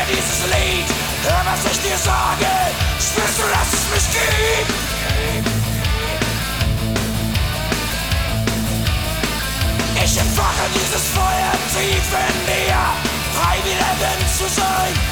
dieses Lied, hör, was ich dir sage. Spürst du, dass es mich gibt? Ich entfache dieses Feuer tief in dir, frei wie der Wind zu sein.